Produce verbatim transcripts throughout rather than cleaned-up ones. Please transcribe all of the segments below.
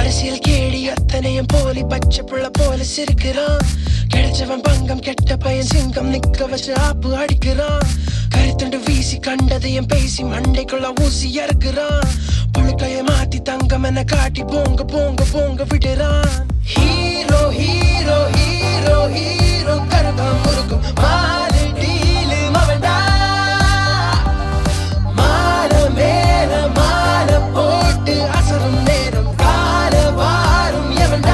அரசியல் கேடி அத்தனையும் போலி பச்சை புள்ள போல சிரிக்கிறான். கிடைச்சவன் பங்கம் கெட்ட பையன் சிங்கம் நிக்க வச்சு ஆப்பு அடிக்கிறான். கருத்துண்டு வீசி கண்டதையும் பேசி மண்டைக்குள்ள ஊசி இறக்குறான். புழுக்கைய மாத்தி தங்கம் என காட்டி போங்க போங்க போங்க விடுறான். ஹீரோ ஹீரோ ஹீரோ ஹீரோ கருகம் முருகும் மாறு டீலு மவண்டா. மாற மேல மாற போட்டு அசரும் நேரம் கால வாரும் எவன்டா.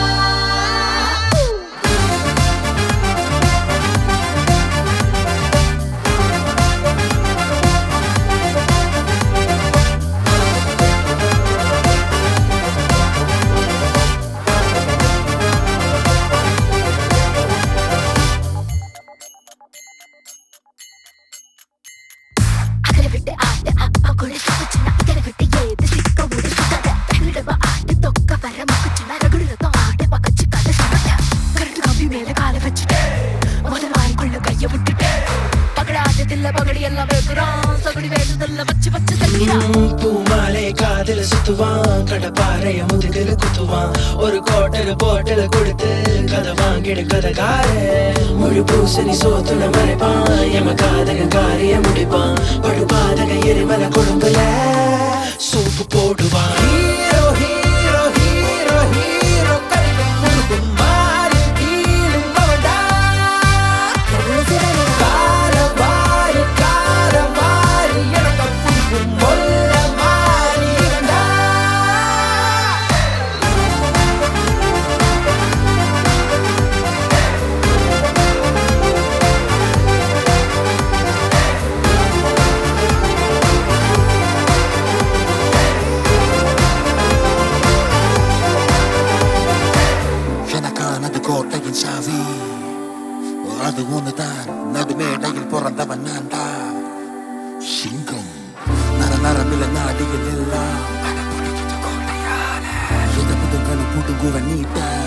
பூமாலை காதல சுத்துவான், கடப்பாறைய முதுகுல குத்துவான். ஒரு கோட்டல போட்டல கொடுத்து கதை வாங்கிடு கதைக்கார. முழு பூசணி சோத்துல மறைப்பான், எம காதக காரிய முடிப்பான். படு பாதக எரிமல குடும்பல சூப்பு போடுவான். ஹீரோ ஹீரோ ஹீரோ ஹீரோ கருகம் முருகும் மாறு டீலும் மவண்டா. கால வாரி கால வாரி எனக்கு புரியும் மொல்ல மாறி இரண்டா. எனக்கானது கோட்டையின் சாவி, அது ஒண்ணுதான். நடு மேடையில் பிறந்தவன் நான் தான் சிங்கம். நர நரமில்ல நாடியில் இல்ல எதை புதுங்களும் புடுங்குவன் நீட்ட.